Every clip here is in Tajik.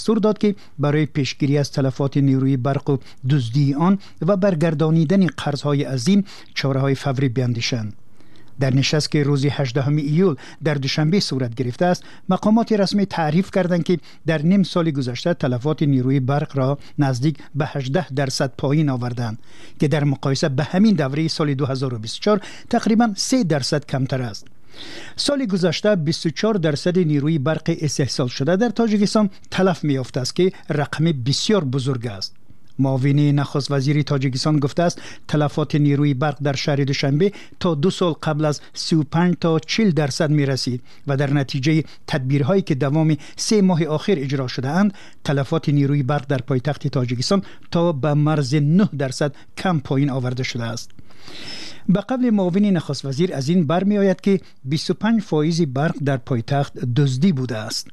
دستور داد که برای پیشگیری از تلفات نیروی برق و دزدی آن و برگردانیدن قرض‌های عظیم چاره‌های فوری بیاندیشند. در نشست که روز 18 ایول در دوشنبه صورت گرفته است، مقامات رسمی تعریف کردند که در نیم سال گذشته تلفات نیروی برق را نزدیک به 18% پایین آوردند که در مقایسه به همین دوره سال 2024 تقریبا 3% کمتر است. سال گذشته 24% نیروی برق استحصال شده در تاجیکستان تلف می‌یافته است که رقم بسیار بزرگ است. معاون نخست وزیر تاجیکستان گفته است تلفات نیروی برق در شهر دوشنبه تا 2 سال قبل از 35 تا 40% می رسید و در نتیجه تدبیرهایی که دوام 3 ماه آخر اجرا شده اند تلفات نیروی برق در پایتخت تاجیکستان تا به مرز 9% کم پایین آورده شده است. به قبل معاون نخست وزیر از این برمی آید که 25% برق در پایتخت دزدی بوده است.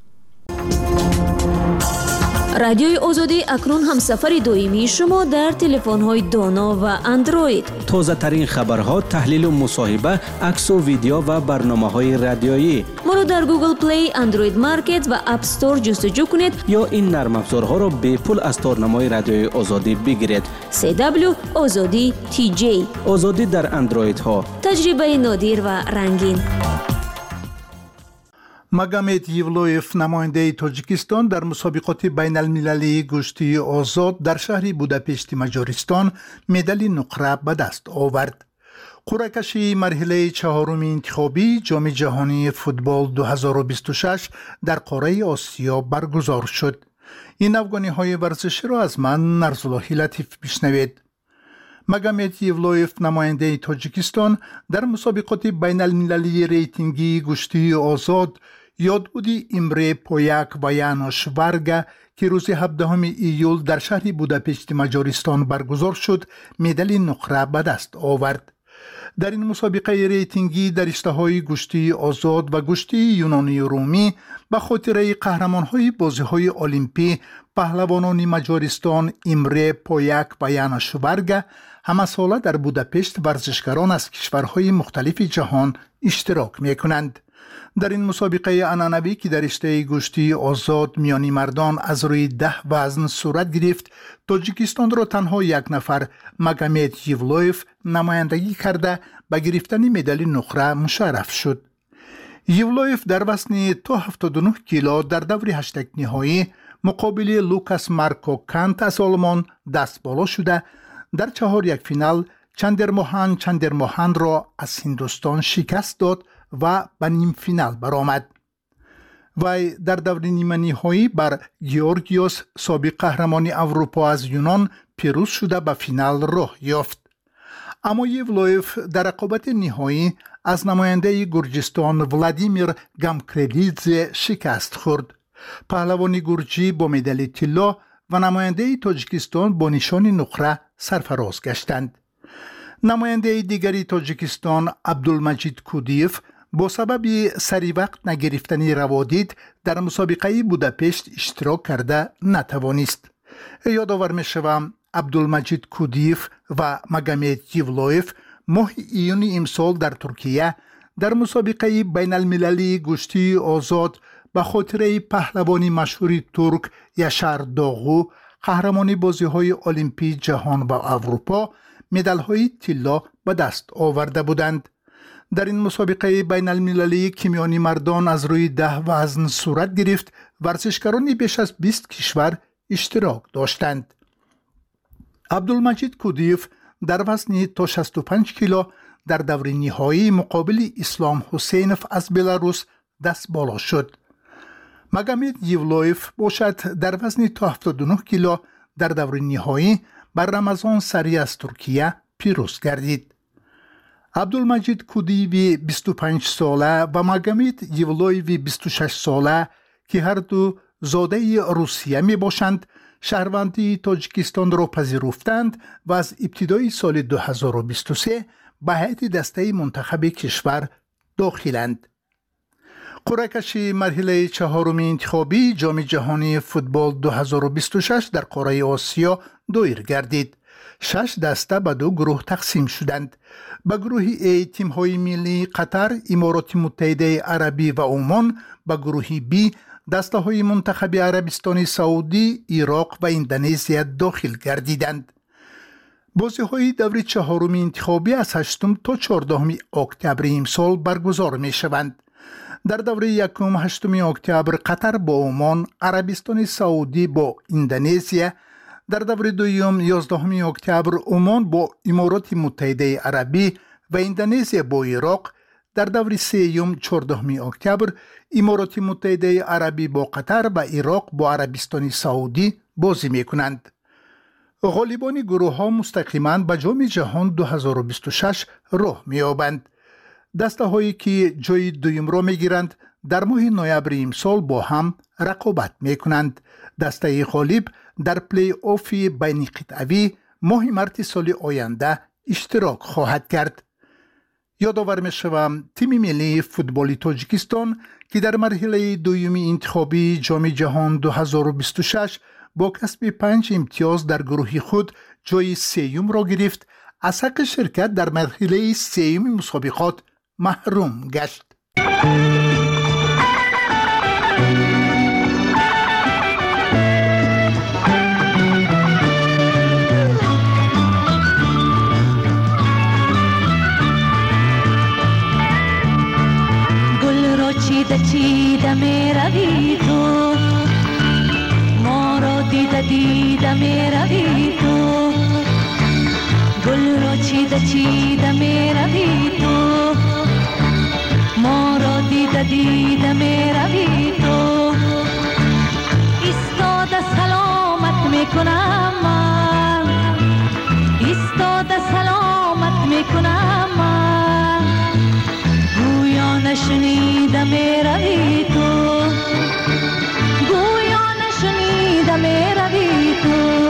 رادیوی آزادی اکنون هم سفر دائمی شما در تلفن‌های دانا و اندروید. تازه ترین خبرها، تحلیل و مصاحبه، عکس و ویدیو و برنامه‌های رادیویی. ما را در گوگل پلی، اندروید مارکت و اپ استور جستجو کنید یا این نرم افزارها را به پول از تارنمای رادیوی آزادی بگیرید. CW آزادی TJ. آزادی در اندروید ها. تجربه نادر و رنگین. магомед Евлоев намояндаи Тоҷикистон дар мусобиқоти байналмилалии гӯштии озод дар шаҳри Будапешти Маҷористон медали нуқра ба даст овард. қуръакашии марҳилаи чаҳоруми интихобии ҷоми ҷаҳонии футбол 2026 дар қораи Осиё баргузор шуд. ин афғониҳои варзиширо аз ман Нарзуллоҳи Латиф бишнавед. магомед Евлоев намояндаи Тоҷикистон дар мусобиқоти байналмилалии рейтингии гӯштии озод ёдбуди Имре Пояк ва Янош Варга ки рӯзи 17 июл дар шаҳри Будапешти Маҷористон баргузор шуд, медали нуқра ба даст овард. дар ин мусобиқаи рейтингӣ дар риштаҳои гӯштии озод ва гӯштии юнонию румӣ ба хотираи қаҳрамонҳои бозиҳои олимпӣ паҳлавонони Маҷористон Имре Пояк ва Янош Варга ҳамасола дар Будапешт варзишгарон аз кишварҳои мухталифи ҷаҳон иштирок мекунанд. дар ин мусобиқаи анъанавӣ ки дар риштаи гӯштии озод миёни мардон аз рӯи 10 вазн сурат гирифт, Тоҷикистонро танҳо як нафар Магомед Евлоев намояндагӣ карда ба гирифтани медали нуқра мушарраф шуд. Евлоев дар вазни то 79 кило дар даври ҳаштагниҳоӣ муқобили Лукас Марко Кант аз Олмон дастболо шуда, дар чаҳор якфинал Чандермоҳанро аз Ҳиндустон шикаст дод ва ба нимфинал баромад. вай дар даври ниманиҳоӣ бар Георгиос, собиқ қаҳрамони Аврупо аз Юнон, пирӯз шуда ба финал роҳ ёфт. аммо Евлоев дар рақобати ниҳоӣ аз намояндаи Гурҷистон Владимир Гамкрелидзе шикаст хӯрд. паҳлавони гурҷӣ бо медали тилло ва намояндаи Тоҷикистон бо нишони нуқра сарфароз гаштанд. намояндаи дигари Тоҷикистон Абдулмаҷид Кудиев бо сабаби саривақт нагирифтани раводид дар мусобиқаи Будапешт иштирок карда натавонист. ёдовар мешавам, Абдулмаҷид Кудиев ва Магомед Евлоев моҳи июни имсол дар Туркия дар мусобиқаи байналмилалии гӯштии озод ба хотираи паҳлавони машҳури турк Яшар Доғу, қаҳрамони бозиҳои олимпии ҷаҳон ва Аврупо, медалҳои тилло ба даст оварда буданд. дар ин мусобиқаи байналмилалии ки миёни мардон аз рӯи 10 вазн сурат гирифт, варзишгарони беш аз 20 кишвар иштирок доштанд. Абдулмаҷид Кудиев дар вазни то 65 кило дар даври ниҳоӣ муқобили Ислом Ҳусейнов аз Беларус дастболо шуд. Магомед Евлоев бошад дар вазни то 79 кило дар даври ниҳоӣ бар Рамазон Сари аз Туркия пирӯз гардид. Абдулмаҷид Кудиеви 25 сола ва Магомед Евлоеви 26 сола ки ҳарду зодаи Русия мебошанд, шаҳрвандии Тоҷикистонро пазируфтанд ва аз ибтидои соли 2023 ба ҳайати дастаи мунтахаби кишвар дохиланд. қуръакашии марҳилаи чаҳоруми интихобии ҷоми ҷаҳонии футбол 2026 дар қораи Осиё доир гардид. 6 даста ба 2 гурӯҳ тақсим шуданд. ба гурӯҳи A тимҳои миллии Қатар, Имороти Муттаҳидаи Арабӣ ва Умон, ба гурӯҳи B دسته‌های منتخب عربستان سعودی، عراق و اندونزیا داخل گردیدند. بازی‌های دور چهارم انتخابی از 8 تا 14 اکتبر امسال برگزار می‌شوند. در دوره یکم 8 اکتبر قطر با عمان، عربستان سعودی با اندونزیا، در دوره دوم 11 اکتبر عمان با امارات متحده عربی و اندونزیا با عراق، در دوره سوم 14 اکتبر امارات متحده عربی با قطر و عراق با عربستان سعودی بازی می‌کنند. غالبان گروه‌ها مستقیما به جام جهان 2026 راه می‌یابند. دسته‌هایی که جای دوم را می‌گیرند در ماه نوامبر امسال با هم رقابت می‌کنند. دسته غالب در پلی آف بین قطعی ماه مارس سال آینده اشتراک خواهد کرد. یادآور می‌شوم تیم ملی فوتبال تاجیکستان که در مرحله دوم انتخابی جام جهان 2026 با کسب 5 امتیاز در گروه خود جای سوم را گرفت، از حق شرکت در مرحله سوم مسابقات محروم گشت. گل را چیده میروی تو، ما را دیده میروی تو، گل را چیده میروی تو، ما را دیده میروی تو، ایستاده سلامت میکنم من، ایستاده سلامت میکنم من، گویا نشنیده میروی تو، گویا نشنیده میروی تو.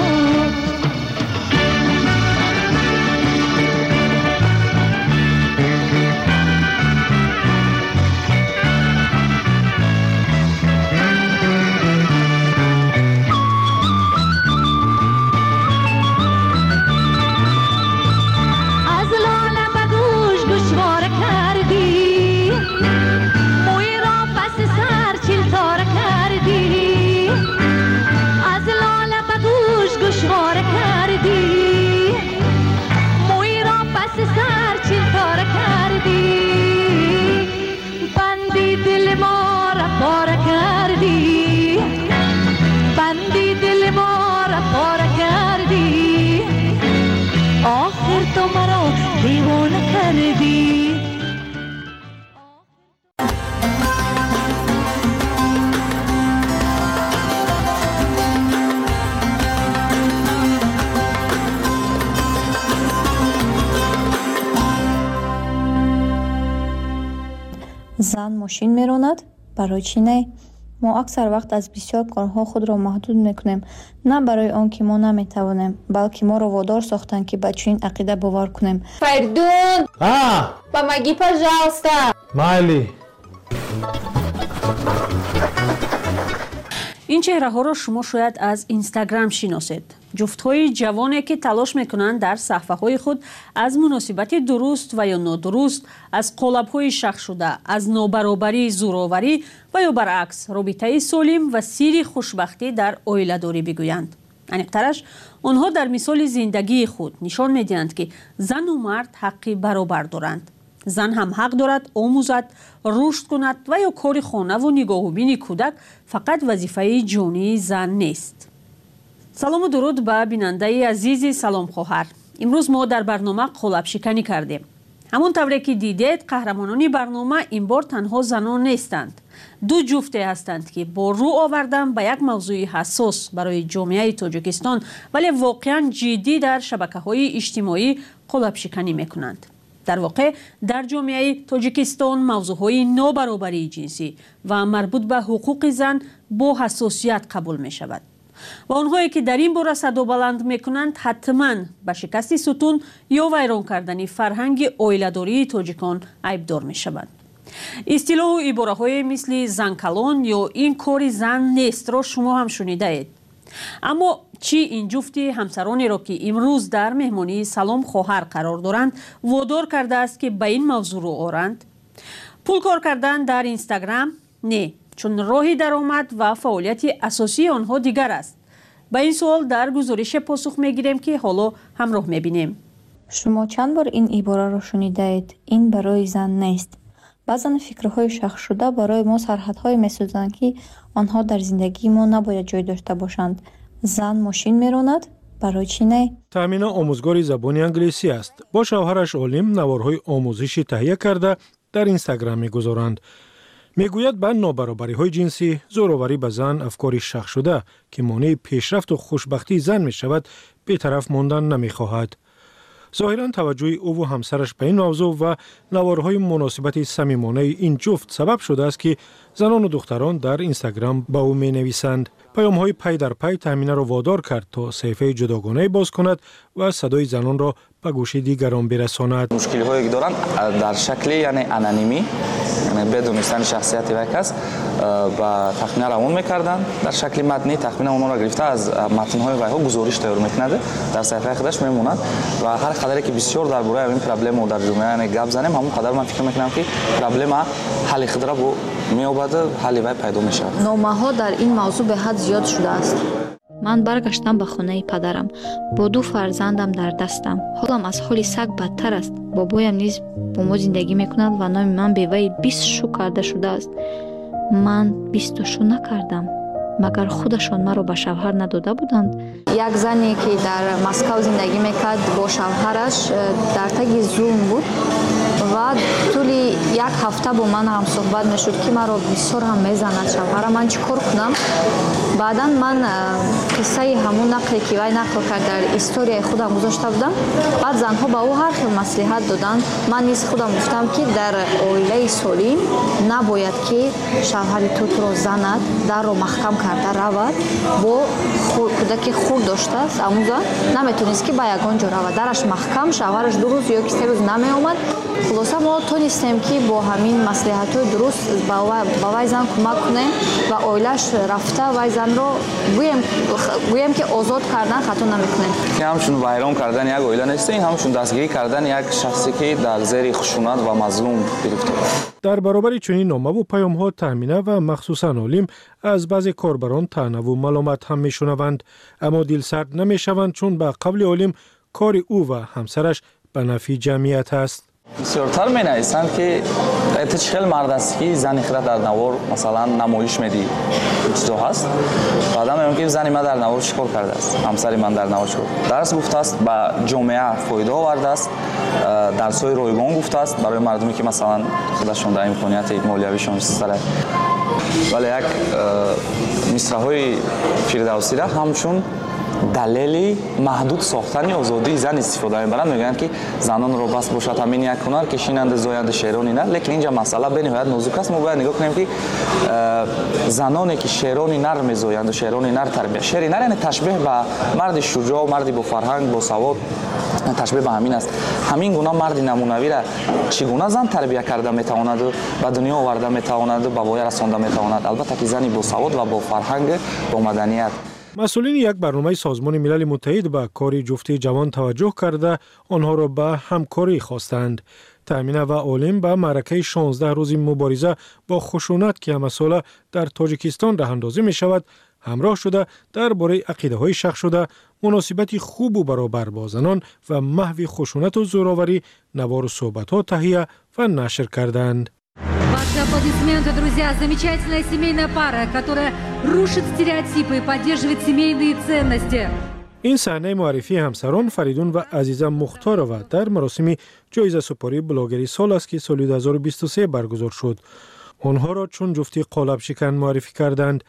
زن ماشین میراند؟ برای چی نه؟ ما اکثر وقت از بسیار کارها خود را محدود میکنیم، نه برای آن که ما نمیتوانیم، بلکه ما را وادار ساختند که به چنین عقیده باور کنیم. Perdón. Помоги, пожалуйста. Майли. این چهره ها را شما شاید از اینستاگرام شناسید. جفت های جوانی که تلاش میکنند در صفحه های خود از مناسبت درست و یا نادرست، از قالب های شخ شده، از نابرابری، زورآوری و یا برعکس رابطه سالم و سیر خوشبختی در عائله داری بگویند. انیقترش آنها در مثال زندگی خود نشان میدهند که زن و مرد حقی برابر دارند. زن هم حق دارد آموزد، رشد کند و یا کار خانه و نگاه و بین کودک فقط وظیفه جانی زن نیست. سلام و درود به بیننده عزیز سلام خواهر. امروز ما در برنامه قالب شکنی کردیم. همون طوری که دیدید قهرمانان برنامه این بار تنها زنان نیستند. دو جفته هستند که با رو آوردن به یک موضوع حساس برای جامعه تاجیکستان ولی واقعا جدی در شبکه‌های اجتماعی قالب شکنی میکنند. در واقع در جامعه تاجیکستان موضوعهای نابرابری جنسی و مربوط به حقوق زن با حساسیت قبول می شود. و آنهایی که در این باره صدا بلند می کنند حتما به شکست ستون یا ویران کردن فرهنگ عائله‌داری تاجیکان عیبدار می شوند. اصطلاح و عباره های مثل زن کلان یا این کار زن نیست را شما هم شنیده اید. اما چی این جفت همسرانی را که امروز در مهمانی سلام خواهر قرار دارند وادار کرده است که به این موضوع رو آرند؟ پول کار کردن در اینستاگرام؟ نه. چون راه درآمد و فعالیت اساسی آنها دیگر است. به این سوال در گزارش پاسخ میگیریم که حالا همراه میبینیم. شما چند بار این عبارت را شنیدید؟ این برای زن نیست. بعضا فکرهای شخص شده برای ما سرحدهای می‌سازند که آنها در زندگی ما نباید جای داشته باشند. زن ماشین می‌راند، برای چی نه؟ تامینه آموزگار زبان انگلیسی است. با شوهرش علیم نوارهای آموزشی تهیه کرده در اینستاگرام می‌گذارند. میگوید به نابرابری‌های جنسی، زوراوری به زن افکاری شخص شده که مانع پیشرفت و خوشبختی زن می‌شود، بی‌طرف ماندن نمی‌خواهد. ظاهراً توجه او و همسرش به این موضوع و نوارهای مناسبت صمیمانه این جفت سبب شده است که زنان و دختران در اینستاگرام با او می‌نویسند. پیام‌های پی در پی تامینه را وادار کرد تا صفحه جداگانه باز کند و صدای زنان را به گوش دیگران برساند. مشکلی که دارند در شکل یعنی انانیمی، یعنی بدون دانستن شخصیت یک کس و تخمینه روان می‌کردند. در شکل متنی تخمینه اونها را گرفته از متن‌های ویها گزارش تیار می‌کند، در صفحه خودش می‌ماند و هر قدری که بسیار درباره این پرابلم در جامعه یعنی گپ زنیم، همون قدر من فکر می‌کنم که پرابلم حل خود را می‌یابد، حل وی پیدا می‌شود. نامه‌ها در این موضوع به حد زیاد شده است. من برگشتم به خانه پدرم با 2 فرزندم در دستم. حالم از حال سگ بدتر است. بابایم نیز با ما زندگی میکند و نام من به وی 20 شو کرده شده است. من 20 شو نکردم. مگر خودشان مرا به شوهر نداده بودند؟ یک زنی که در مسکو زندگی میکرد با شوهرش در تگ زوم بود و طول یک هفته با من هم صحبت میشد که مرا بسیار هم میزند شوهرم. من چیکار کنم؟ بعدا من قصه همون نقلی که وی نقل کرد در استوری خودم گذاشته بودم. بعد زنها به او هر خیلی مصلحت دادند. من نیز خودم گفتم که در عائله سالم نباید که شوهر تو را زند، در رو محکم کرده رود. با کودک خود داشته است، اما نمیتونست که به یگان جا رود. درش محکم، شوهرش 2 روز یا 3 روز نمی آمد. خلاصه ما تونستیم که با همین مصلحت‌های درست با وی زن کمک کنیم و عائله‌اش رفته وی زن رو گویم که آزاد کردن خطا نمی‌کنیم. این همشون ویران کردن یک عائله نیست، این همشون دستگیری کردن یک شخصی که در زیر خشونت و مظلوم گرفته. در برابر چنین نامه و پیام‌ها تامینه و مخصوصاً علیم از بعضی کاربران طعنه و ملامت هم می‌شنوند، اما دلسرد نمی‌شوند چون به قبل علیم کار او و همسرش به نفع جمعیت است. بسیارتر می نویسند که اتش خیلی مرد است که زنی خیلی در نوار مثلا نمایش میدی چطور هست. بعدا میگم که زنی من در نوار چیکار کرده است، همسری من در نوار چیکار درس گفته است، به جامعه فایده آورده است، درس‌های رایگان گفته است برای مردمی که مثلا خودشون در امکانیت مالیویشون سر. ولی یک مصرع‌های فردوسی را همچون دلیلی محدود ساختن آزادی زن استفاده می‌برند. میگن که زنان رو بس باشد همین یک هنر کشیننده زاینده شعرانی نه، لیکن اینجا مسئله به نهایت نازک است. ما باید نگاه کنیم که زنانی که شعرانی نر می‌زایند و شعرانی نر تربیت، شعری نر یعنی تشبیه به مرد شجاع، مردی با فرهنگ، با سواد، تشبیه به همین است. همین گونه مرد نمونوی را چگونه زن تربیت کرده میتواند و دنیا آورده میتواند و به وای رسانده میتواند، البته که زنی با سواد و با فرهنگ، با مدنیت. مسئولین یک برنامه سازمان ملل متحد به کار جفت جوان توجه کرده آنها را به همکاری خواستند. تامینه و علیم به معرکه 16 روزی مبارزه با خشونت که همه ساله در تاجیکستان راه اندازی می شود همراه شده درباره عقیده‌های شخص شده، مناسبتی خوب و برابر با زنان و محو خشونت و زوراوری نوار و صحبت‌ها تهیه و نشر کردند. Ваши аплодисменты, друзья. Замечательная семейная пара, которая рушит стереотипы и поддерживает семейные ценности. این صحنه معرفی همسران فریدون و عزیزه مختارова در مراسم جایزه سپاری بلاگری سال است که سال 2023 برگزار شد. آنها را چون جفتی قالب شکن معرفی کردند.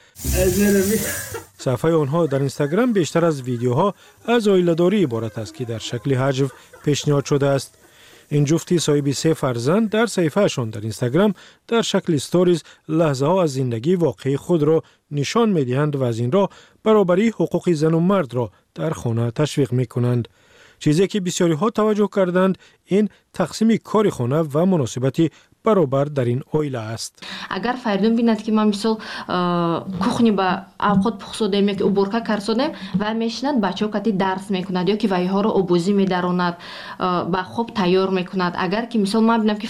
صفحه آنها در اینستاگرام بیشتر از ویدیوها از عائله‌داری عبارت است که در شکل حجو پیشنهاد شده است. این جفتی صاحب 3 فرزند در صفحه‌شان در اینستاگرام در شکل استوریز لحظه ها از زندگی واقعی خود را نشان می‌دهند و از این را برابری حقوق زن و مرد را در خانه تشویق می‌کنند. چیزی که بسیاری ها توجه کردند این تقسیم کار خانه و مناسبت برابر در این اویله است. اگر فریدون بیند که ما مثل کухні با اوقات پخسودیم یا که уборка کردیم و میشند بچه‌ها کتی درس میکند یا که وایها رو آبوزی میداروند با خوب تیار میکند. اگر که مثل ما ببینم که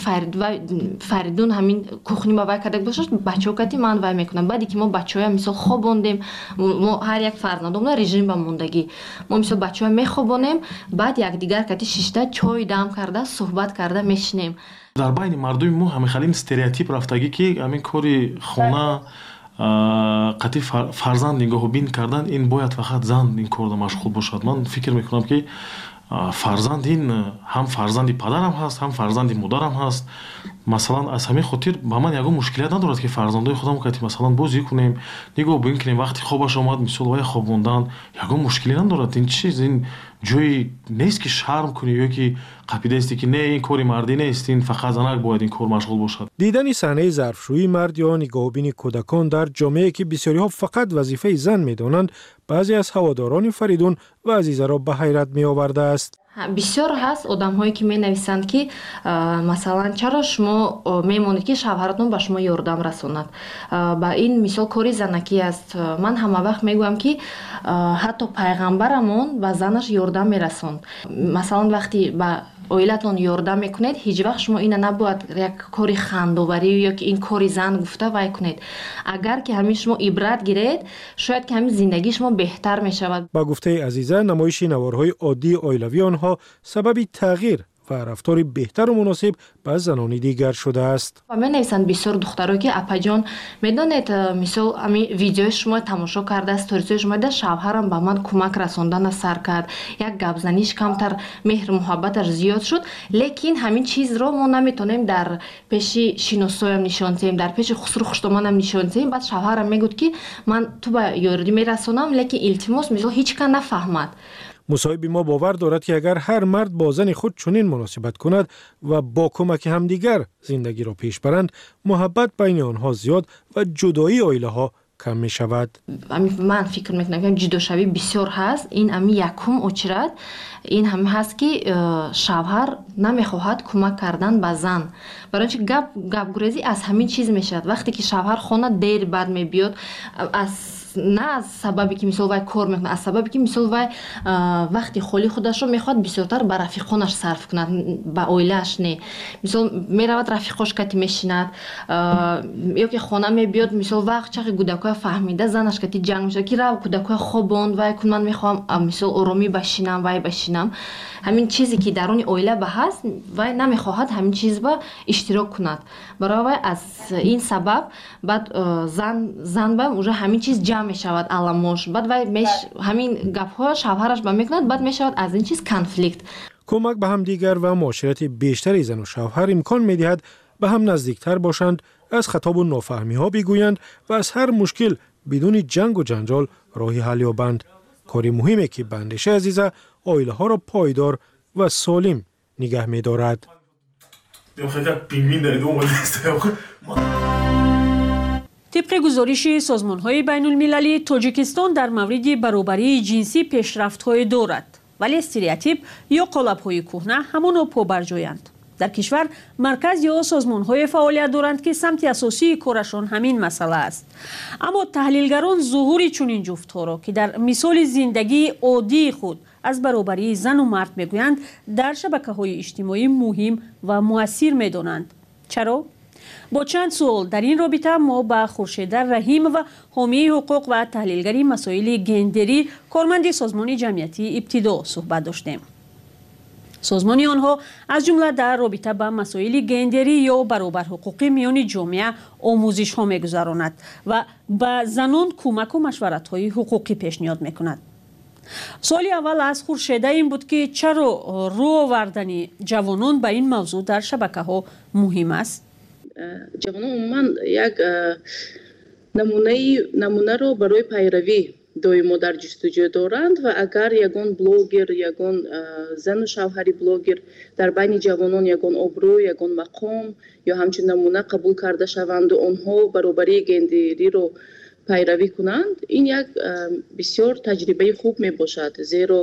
فریدون همین کухні با وای کرده باشه بچه‌ها کتی من وای میکنم. بعدی که ما بچه‌ها مثل خوابوندیم ما هر یک فرزندم رژیم با موندگی ما مثل بچه‌ها میخوابونیم بعد یک دیگر کتی شیشته چای دم کرده صحبت کرده میشنیم. در بین مردم ما همه خیلی استریوتیپ رفتگی که همین کاری خونه قطعی فرزند نگاه بین کردن این باید فقط زن این کار مشغول باشد. من فکر میکنم که فرزند این هم فرزندی پدرم هست هم فرزندی مادرم هست. مثلا از همین خاطر با من یگو مشکلیت ندارد که فرزندای خودم که مثلا بازی کنیم نگاه بین کنیم وقتی خوابش آمد مثلا وای خوابوندن یگو مشکلی ندارد. این چیز این جایی نیست که شرم کنی یا که قاعده است که نه این کاری مردی نیست این فقط زنک باید این کار مشغول باشد. دیدن صحنه ظرفشویی مرد یا نگاهبین کودکان در جامعه که بسیاری ها فقط وظیفه زن میدانند بعضی از هواداران فریدون و عزیزه را به حیرت می آورده است. بسیار هست آدم هایی که می نویسند که مثلا چرا شما میمونید که شوهرتون به شما یاردم رساند. با این مثال کاری زنکی است. من همه وقت میگویم که حتی پیغمبرمون به زنش یاردم میرساند. مثلا وقتی با اویلتون یاردم میکنید هیچ وقت شما این نباید یک کاری خندوبری یا که این کاری زن گفته وای کنید. اگر که همین شما عبرت گیرید شاید که همین زندگی شما بهتر میشود. با گفته عزیزه نمایش نوارهای عادی اویلوی آنها سبب تغییر و رفتار بهتر و مناسب با زنان دیگر شده است. و من نویسند بسیار دخترها که اپا جان میدونید مثلا همین ویدیو شما تماشا کرده استوریز شما ده شوهرم به من کمک رساندن سر کرد یک گپ زنیش کمتر مهر محبتش زیاد شد لیکن همین چیز رو ما نمیتونیم در پیش شینوسویم نشان دهیم در پیش خسرو خشتمانم نشان دهیم. بعد شوهرم میگفت که من تو به یاردی میرسونم لیکن التماس مثلا هیچ کس نفهمد. مصاحب ما باور دارد که اگر هر مرد با زن خود چنین مناسبت کند و با کمک همدیگر زندگی را پیش برند محبت بین آنها زیاد و جدایی عائله ها کم می شود. من فکر میکنم که جداشوی بسیار هست. این امی یکم اچرد این هم هست که شوهر نمیخواهد کمک کردن به زن. برای اینکه گپ گریزی از همین چیز میشد. وقتی که شوهر خانه دیر بعد میبیاد نه از سببی که مثلا وای کار میکنه از سببی که مثلا وای وقتی خالی خودش رو میخواد بسیارتر به رفیقانش صرف کند با اویلش نه. مثلا میرود رفیقاش کتی میشیند یا که خانه میبیاد مثلا وقت چقدر کودکای فهمیده زنش کتی جنگ میشه که رو کودکای خوابوند وای کن من میخوام مثلا آرامی بشینم وای بشینم. همین چیزی که درون اویله به هست وای نمیخواهد همین چیز با اشتراک کند. برای وای از این سبب بعد زن با اونجا همین چیز جمع میشود علامش بعد وای همین گپ ها شوهرش با میکند بعد میشود از این چیز کانفلیکت. کمک به هم دیگر و معاشرت بیشتری زن و شوهر امکان میدهد به هم نزدیکتر باشند از خطاب و نافهمی ها بگویند و از هر مشکل بدون جنگ و جنجال راهی حل یابند. کاری مهمه که بندشه عزیزه عائله ها را پایدار و سالم نگه می‌دارد. طبق گزارش سازمان‌های بین‌المللی تاجیکستان در مورد برابری جنسی پیشرفت‌های دارد ولی استریوتیپ یا قالب‌های کهنه همانا پابرجایند. در کشور مرکز یا سازمان‌های فعالیت دارند که سمت اساسی کارشان همین مسئله است. اما تحلیلگران ظهور چنین جفت‌ها را که در مثال زندگی عادی خود از برابری زن و مرد میگویند در شبکه‌های اجتماعی مهم و مؤثر می‌دانند. چرا؟ با چند سوال در این رابطه ما با خورشید رحیم و حامی حقوق و تحلیلگری مسائل گندری کارمند سازمان جمعیتی ابتدا صحبت داشتیم. سازمان آنها از جمله در رابطه با مسائل گندری یا برابر حقوقی میان جامعه آموزش ها میگذراند و به زنان کمک و مشورت های حقوقی پیشنهاد میکند. سوال اول از خورشید این بود که چرا رو آوردن جوانان به این موضوع در شبکه ها مهم است؟ جوانان عموما یک نمونه رو برای پیروی دائما در جستجو دارند و اگر یگان بلوگر یگان زن و شوهری بلوگر در بین جوانان یگان ابرو یگان مقام یا همچنین نمونه قبول کرده شوند و آنها برابری گندری رو пайравӣ кунанд, ин як бисёр таҷрибаи хуб мебошад, зеро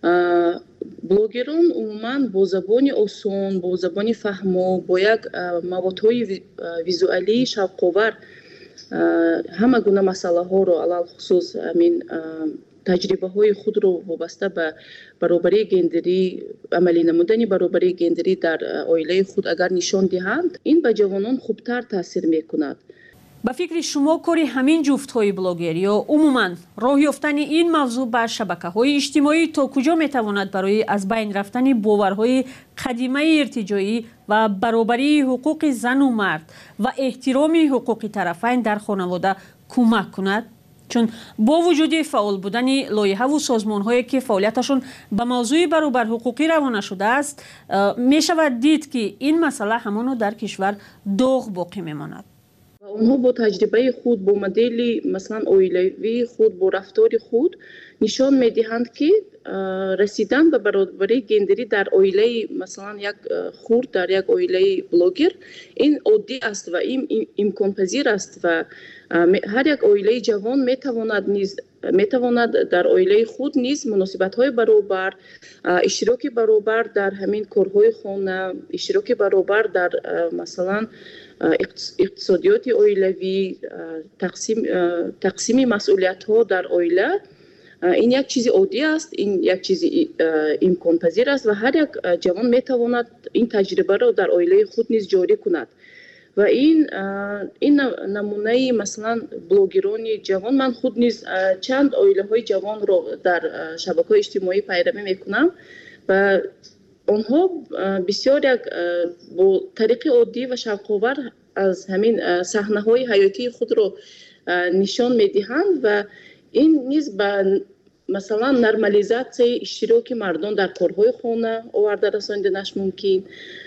блогерон умуман бо забони осон, бо забони фаҳмо, бо як маводҳои визуалӣ шавқовар ҳама гуна масъалаҳоро алалхусус ҳамин таҷрибаҳои худро вобаста ба баробарии гендерӣ, амалӣ намудани баробарии гендерӣ дар оилаи худ агар нишон диҳанд, ин ба ҷавонон хубтар таъсир мекунад. ба фикри шумо кори ҳамин ҷуфтҳои блогер ё умуман роҳ ёфтани ин мавзӯъ ба шабакаҳои иҷтимоӣ то куҷо метавонад барои аз байн рафтани боварҳои қадимаи иртиҷоӣ ва баробарии ҳуқуқи зану мард ва эҳтироми ҳуқуқи тарафайн дар хонавода кӯмак кунад? чун бо вуҷуди фаъол будани лоиҳаву созмонҳое ки фаъолияташон ба мавзӯи баробарҳуқуқӣ равона шудааст, мешавад дид ки ин масъала ҳамоно дар кишвар доғ боқӣ мемонад. онҳо бо таҷрибаи худ, бо модели масалан оилавии худ, бо рафтори худ нишон медиҳанд ки расидан ба баробарии гендерӣ дар оилаи масалан як хурд, дар як оилаи блогер ин оддӣ аст ва имконпазир аст ва ҳар як оилаи ҷавон метавонад дар оилаи худ низ муносибатҳои баробар, иштироки баробар дар ҳамин корҳои хона, иштироки баробар дар масалан иқтисодиёти оилавӣ, тақсими масъулиятҳо дар оила, ин як чизи оддӣ аст, ин як чизи имконпазир аст ва ҳар як ҷавон метавонад ин таҷрибаро дар оилаи худ низ ҷорӣ кунад. ва ин намунаи масалан блогерони ҷавон, ман худ низ чанд оилаҳои ҷавонро дар шабакаҳои иҷтимоӣ пайравӣ мекунам ва онҳо бисёр як бо тариқи оддӣ ва шавқовар аз ҳамин саҳнаҳои ҳаётии худро нишон медиҳанд ва ин низ ба масалан нормализатсияи иштироки мардон дар корҳои хона оварда расониданаш мумкин.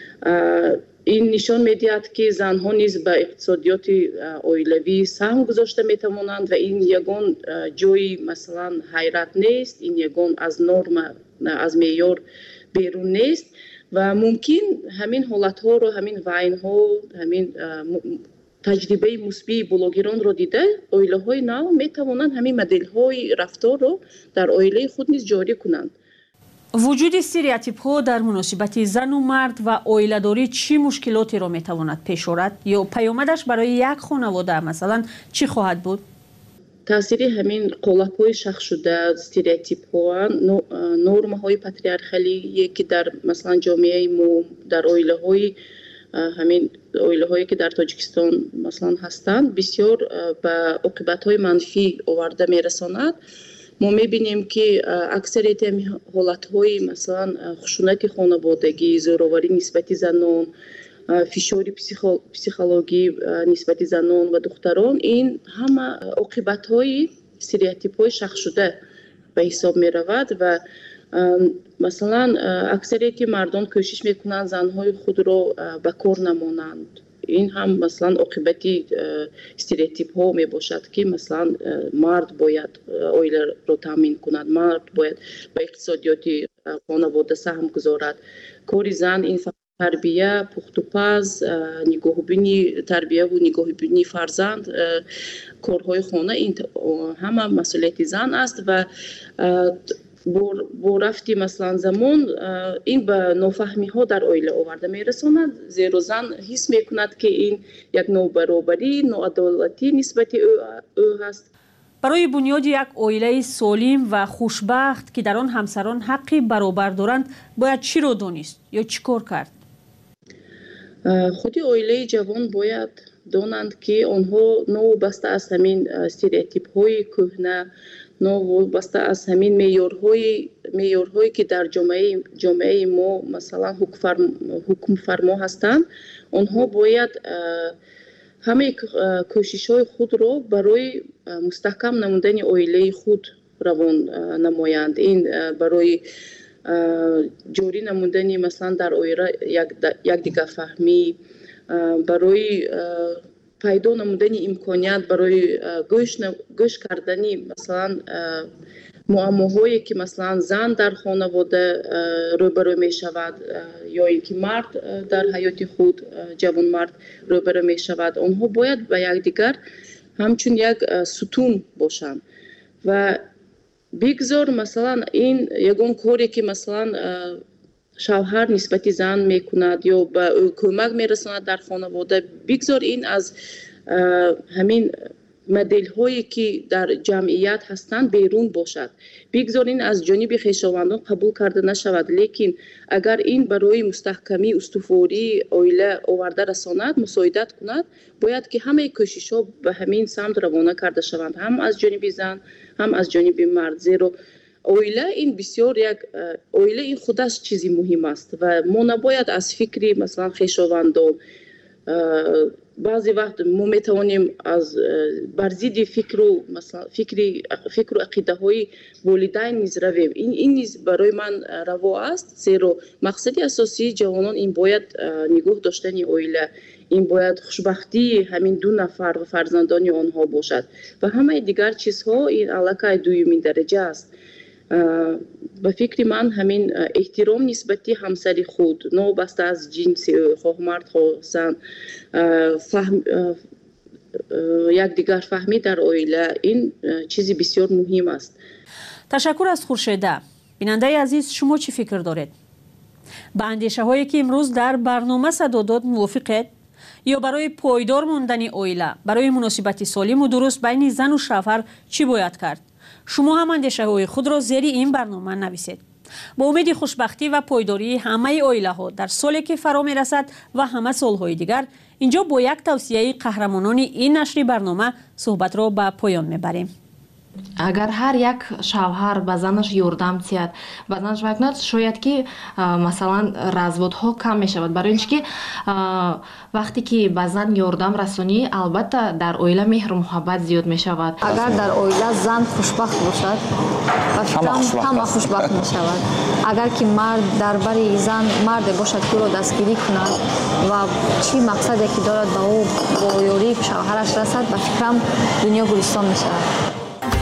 ин нишон медиҳад ки занҳо низ ба иқтисодиёти оилавӣ саҳм гузошта метавонанд ва ин ягон ҷои масалан ҳайрат нест, ин ягон аз норма, аз меъёр берун нест ва мумкин ҳамин ҳолатҳоро, ҳамин вайнҳо, ҳамин таҷрибаи мусбии блогеронро дида оилаҳои нав метавонанд ҳамин моделҳои рафторро дар оилаи худ низ ҷорӣ кунанд. вуҷуди стереотипҳо дар муносибати зану мард ва оиладорӣ чӣ мушкилотеро метавонад пеш орад ё паёмадаш барои як хонавода масалан чӣ хоҳад буд? таъсири ҳамин қолабҳои шахшшуда, стереотипҳо, нормаҳои патриархалие ки дар масалан ҷомеаи мо, дар оилаҳои ҳамин оилаҳое ки дар Тоҷикистон масалан ҳастанд, бисёр ба оқибатҳои манфӣ оварда мерасонад. мо мебинем ки аксарияти ҳолатҳои масалан хушунати хонаводагӣ, зӯроварӣ нисбати занон, фишори психологӣ нисбати занон ва духтарон, ин ҳама оқибатҳои стереотипҳои шахшшуда ба ҳисоб меравад ва масалан аксарияти мардон кӯшиш мекунанд занҳои худро ба кор намонанд. ин ҳам масалан оқибати стереотипҳо мебошад ки масалан мард бояд оиларо таъмин кунад, мард бояд ба иқтисодиёти хонавода саҳм гузорад. кори зан ин тарбия, пухтупаз, нигоҳубини тарбияву нигоҳубини фарзанд, корҳои хона, ин ҳама масъулияти зан аст ва бо рафти масалан замон ин ба нофаҳмиҳо дар оила оварда мерасонад, зеро зан ҳис мекунад ки ин як нобаробарӣ, ноадолатӣ нисбати ӯ ҳаст. барои бунёди як оилаи солим ва хушбахт ки дар он ҳамсарон ҳаққи баробар доранд бояд чиро донист ё чӣ кор кард? худи оилаи ҷавон бояд донанд ки онҳо новобаста аз ҳамин стереотипҳои кӯҳна, новобаста аз ҳамин меъёрҳое ки дар ҷомеаи мо масалан ҳукмфармо ҳастанд, онҳо бояд ҳамаи кӯшишҳои худро барои мустаҳкам намудани оилаи худ равон намоянд. ин барои ҷорӣ намудани масалан дар оила якдигарфаҳмӣ, барои пайдо намудани имконият барои гӯш кардани масалан муаммоҳое ки масалан зан дар хонавода рӯбарӯ мешавад ё ин ки мард дар ҳаёти худ ҷавонмард рӯбарӯ мешавад, онҳо бояд ба якдигар ҳамчун як сутун бошанд ва бигзор масалан ин ягон коре ки масалан шавҳар нисбати зан мекунад ё ба ӯ кӯмак мерасонад дар хонавода, бигзор ин аз ҳамин моделҳое ки дар ҷамъият ҳастанд берун бошад. Бигзор ин аз ҷониби хешовандон қабул карда нашавад, лекин агар ин барои мустаҳкамӣ устувории оила оварда расонад, мусоидат кунад, бояд ки ҳамаи кӯшишҳо ба ҳамин самт равона карда шаванд, ҳам аз ҷониби зан, ҳам аз ҷониби мард. Зеро оила ин бисёр як оила ин худаш чизи муҳим аст ва мо набояд аз фикри масалан хешовандон баъзе вақт мо метавонем аз бар зидди фикру ақидаҳои волидайн низ равем. Ин низ барои ман раво аст, зеро мақсади асосии ҷавонон ин бояд нигоҳ доштани оила, ин бояд хушбахтии ҳамин ду нафар ва фарзандони онҳо бошад ва ҳамаи дигар чизҳо ин аллакай дуюмин дараҷа аст. ба фикри ман ҳамин эҳтиром нисбати ҳамсари худ, новобаста аз ҷинси ӯ, хоҳ мард хоҳ зан, якдигар фаҳмӣ дар оила, ин чизи бисёр муҳим аст. ташаккур аз хуршеда. бинандаи азиз, шумо чӣ фикр доред? ба андешаҳое ки имрӯз дар барнома садо дод мувофиқед? ё барои пойдор мондани оила, барои муносибати солиму дуруст байни зану шавҳар чӣ бояд кард? шумо ҳам андешаҳои худро зери ин барнома нависед. با امید خوشبختی و پایداری همه عائله‌ها در سالی که فرا می‌رسد و همه سال‌های دیگر، اینجا با یک توصیه قهرمانان این نشر برنامه صحبت را به پایان می‌بریم. اگر هر یک شوهر به زنش یاردم تیاد به زنش وقت شاید که مثلا разводها کم می شود، برای اینکه وقتی که به زن یاردم رسانی البته در عائله مهر و محبت زیاد می شود. اگر در عائله زن خوشبخت باشد همه خوشبخت می شود. اگر که مرد درباره زن مرد باشد که او را دستگیری کند و چی مقصدی که دارد به او با یاری شوهرش رسد، به فکرم دنیا گلستان می شود.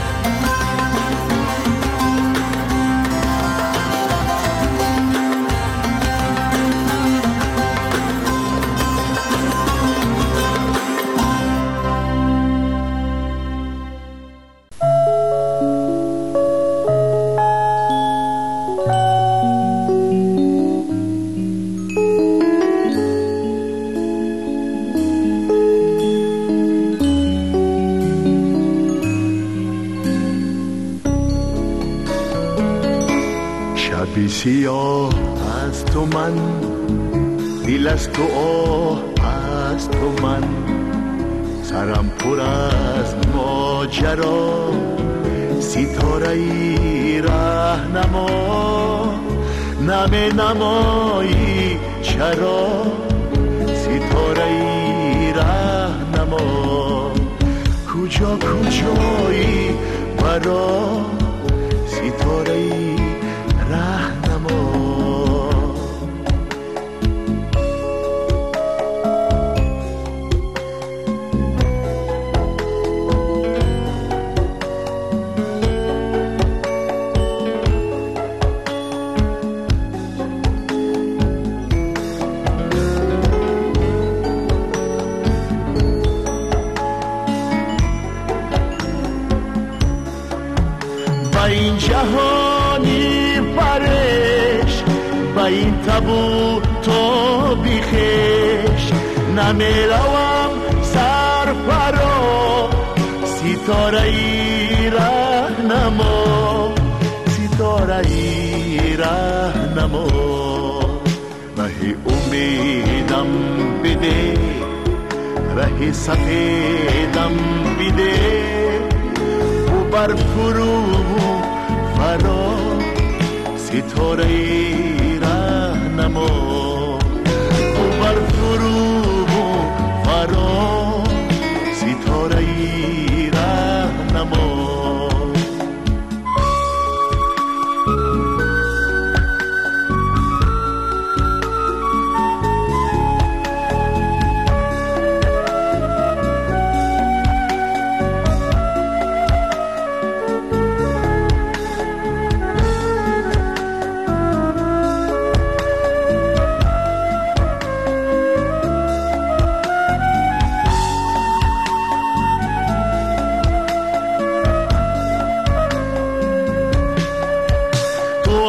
سیاه از تو من، دل از تو آه از تو من، سرم پر از ماجرا، ستاره ای راهنما، نمی نمایی چرا، ستاره ای راهنما، کجا کجایی برا، ستاره ای راهنما. با این جهانی پرش، با این تابو تو بیخش، نمیروم سرفرا، ستاره ای راهنما، ستاره ای راهنما، ره امیدم بده، ره سفیدم بده، و بر فرو فرا، ستاره ای راهنما، و بر فرو فرا، ستاره ای راهنما.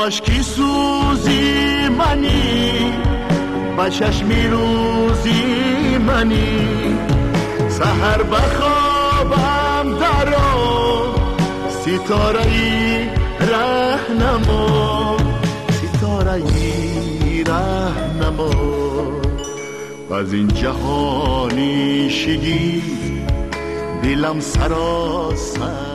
کاشکی سوزی منی با چشمی روزی منی سحر بخوابم درو ستاره ای رهنما ستاره ای رهنما از این جهانی شگی دلم سراسر